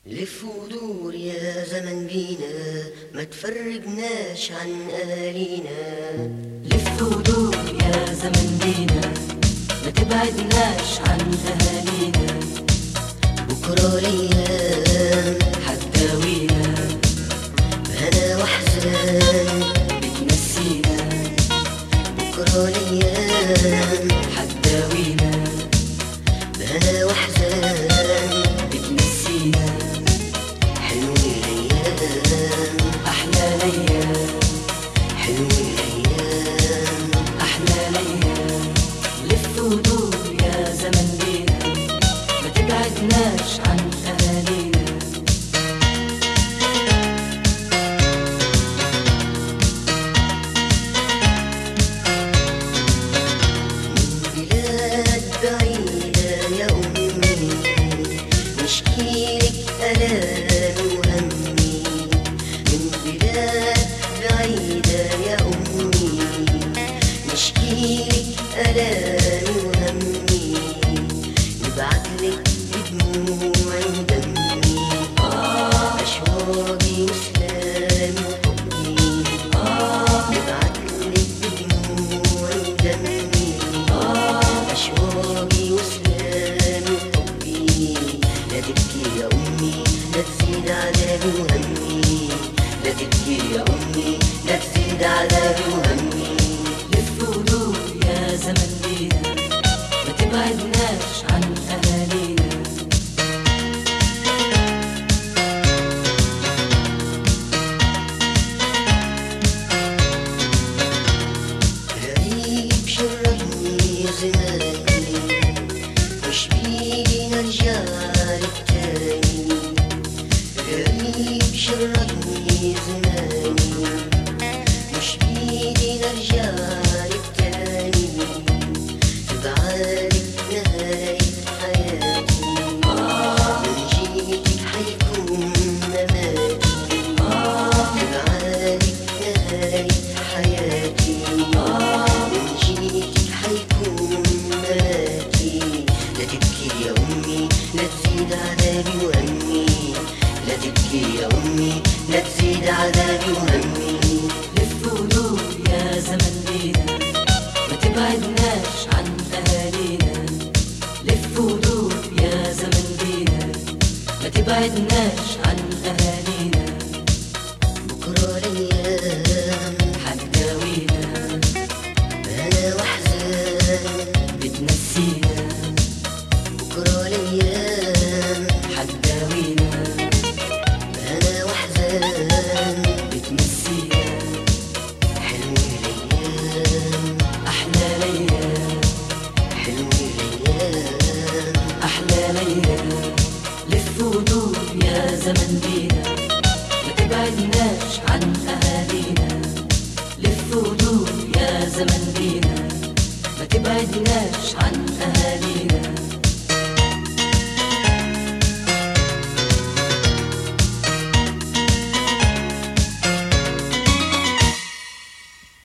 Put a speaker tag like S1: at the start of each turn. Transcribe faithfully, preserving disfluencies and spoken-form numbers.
S1: لف ودور يا زمن بينا، ما تفرقناش عن أهالينا.
S2: لف ودور يا زمن بينا، ما تبعدناش عن أهالينا.
S1: بكرة الأيام
S2: حتداوينا
S1: بهنا وأحزان
S2: بتنسينا.
S1: بكرة الأيام
S2: حتداوينا
S1: بهنا وأحزان
S2: بتنسينا.
S1: حلوين الأيام
S2: أحلى ليام،
S1: حلوين الأيام
S2: أحلى ليام. لف ودور يا زمن بينا، ما تبعدناش عن أهالينا.
S1: بعيدة يا أمي، نشكيلك ألامي وهمي. من بلاد بعيدة يا أمي، نشكيلك ألامي وهمي. نبعتلك بدموعي ودمي أشواقي وسلامي وحبي. نبعتلك بدموعي ودمي أشواقي وسلامي وحبي. لا تبكي يا أمي، لا تزيد عذابي وهمي. لا تبكي يا أمي، لا تزيد عذابي وهمي.
S2: لف ودور يا زمن بينا، ما تبعدناش عن أهالينا.
S1: غريب شردني زماني، مش بيدي نرجع لك تاني. غريب شردني زماني، مش بيدي نرجع لك تاني. تبعالك نهاية حياتي، من جيتك حيكون مماتي. تبعالك نهاية حياتي، من جيتك حيكون مماتي. لا تبكي يا أمي، لا تزيد عذابي وهمي. لا تبكي يا أمي، لا تزيد عذابي وهمي.
S2: لف ودور يا زمن بينا، ما تبعدناش عن أهالينا. لف ودور يا زمن بينا، ما تبعدناش عن أهالينا.
S1: بكرة الأيام
S2: حتداوينا
S1: بهنا وأحزان
S2: بتنسينا.
S1: بكرة الأيام
S2: حتداوينا
S1: بهنا وأحزان
S2: بتنسينا.
S1: حلوين الأيام
S2: أحلى ليام،
S1: حلوين الأيام
S2: أحلى ليام. لف ودور يا زمن بينا، ما تبعدناش عن أهالينا. لف ودور يا زمن بينا، ما تبعدناش عن أهالينا.